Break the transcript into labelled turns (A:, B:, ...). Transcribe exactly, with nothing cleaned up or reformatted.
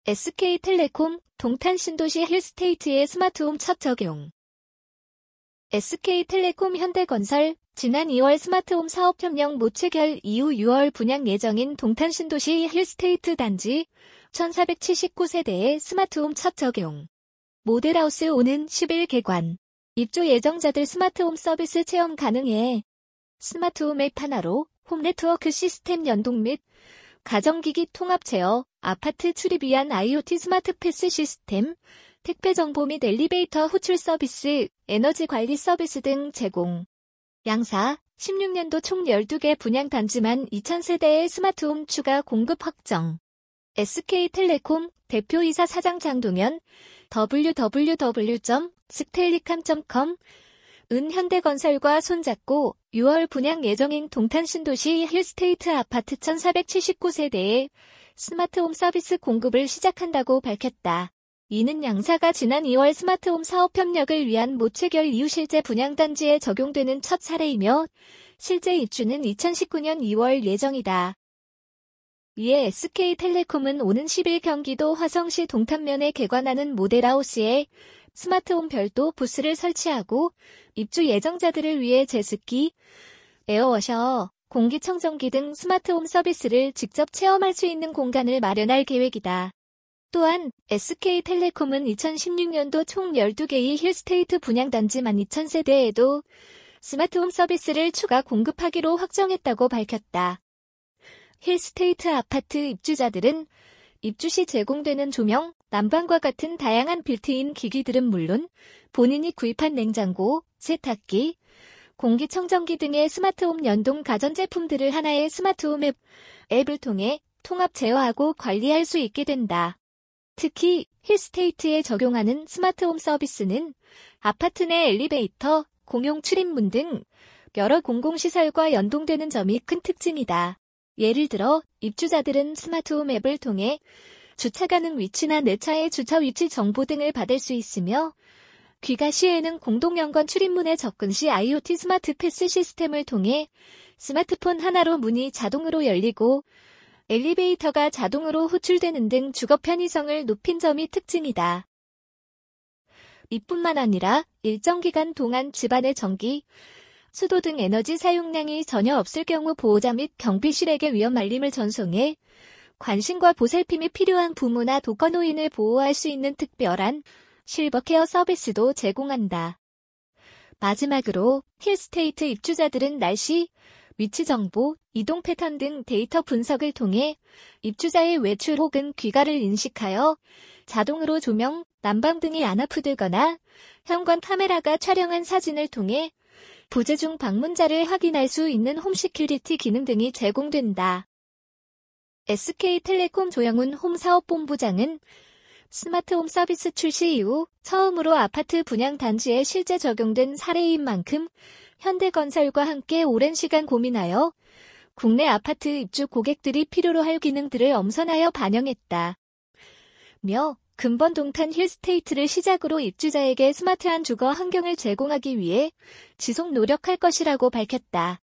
A: 에스케이텔레콤, 동탄 신도시 힐스테이트의 스마트홈 첫 적용. 에스케이텔레콤 현대건설, 지난 이월 스마트홈 사업협력 못 체결 이후 유월 분양 예정인 동탄 신도시 힐스테이트 단지 천사백칠십구 세대의 스마트홈 첫 적용. 모델하우스 오는 십일 개관. 입주 예정자들 스마트홈 서비스 체험 가능해. 스마트홈 앱 하나로 홈 네트워크 시스템 연동 및 가정기기 통합 제어, 아파트 출입 위한 아이오티 스마트 패스 시스템, 택배 정보 및 엘리베이터 호출 서비스, 에너지 관리 서비스 등 제공. 양사, 십육 년도 총 열두 개 분양 단지만 이천 세대의 스마트홈 추가 공급 확정. 에스케이텔레콤 대표이사 사장 장동현, 더블유 더블유 더블유 점 스텔리캄 점 컴, 은현대건설과 손잡고 유월 분양 예정인 동탄 신도시 힐스테이트 아파트 천사백칠십구 세대의 스마트홈 서비스 공급을 시작한다고 밝혔다. 이는 양사가 지난 이월 스마트홈 사업 협력을 위한 못 체결 이후 실제 분양 단지에 적용되는 첫 사례이며 실제 입주는 이천십구 년 이월 예정이다. 이에 에스케이텔레콤은 오는 십일 경기도 화성시 동탄면에 개관하는 모델하우스에 스마트홈 별도 부스를 설치하고 입주 예정자들을 위해 제습기, 에어워셔, 공기청정기 등 스마트홈 서비스를 직접 체험할 수 있는 공간을 마련할 계획이다. 또한 에스케이텔레콤은 이천십육 년도 총 열두 개의 힐스테이트 분양단지만 이천 세대에도 스마트홈 서비스를 추가 공급하기로 확정했다고 밝혔다. 힐스테이트 아파트 입주자들은 입주 시 제공되는 조명, 난방과 같은 다양한 빌트인 기기들은 물론 본인이 구입한 냉장고, 세탁기, 공기청정기 등의 스마트홈 연동 가전제품들을 하나의 스마트홈 앱, 앱을 통해 통합 제어하고 관리할 수 있게 된다. 특히 힐스테이트에 적용하는 스마트홈 서비스는 아파트 내 엘리베이터, 공용 출입문 등 여러 공공시설과 연동되는 점이 큰 특징이다. 예를 들어 입주자들은 스마트홈 앱을 통해 주차 가능 위치나 내 차의 주차 위치 정보 등을 받을 수 있으며 귀가 시에는 공동연관 출입문에 접근 시 아이오티 스마트 패스 시스템을 통해 스마트폰 하나로 문이 자동으로 열리고 엘리베이터가 자동으로 호출되는 등 주거 편의성을 높인 점이 특징이다. 이뿐만 아니라 일정 기간 동안 집안의 전기, 수도 등 에너지 사용량이 전혀 없을 경우 보호자 및 경비실에게 위험 알림을 전송해 관심과 보살핌이 필요한 부모나 독거노인을 보호할 수 있는 특별한 실버케어 서비스도 제공한다. 마지막으로 힐스테이트 입주자들은 날씨, 위치 정보, 이동 패턴 등 데이터 분석을 통해 입주자의 외출 혹은 귀가를 인식하여 자동으로 조명, 난방 등이 안 아프들거나 현관 카메라가 촬영한 사진을 통해 부재 중 방문자를 확인할 수 있는 홈 시큐리티 기능 등이 제공된다. 에스케이텔레콤 조영훈 홈사업본부장은 스마트홈 서비스 출시 이후 처음으로 아파트 분양 단지에 실제 적용된 사례인 만큼 현대건설과 함께 오랜 시간 고민하여 국내 아파트 입주 고객들이 필요로 할 기능들을 엄선하여 반영했다. 며 근본 동탄 힐스테이트를 시작으로 입주자에게 스마트한 주거 환경을 제공하기 위해 지속 노력할 것이라고 밝혔다.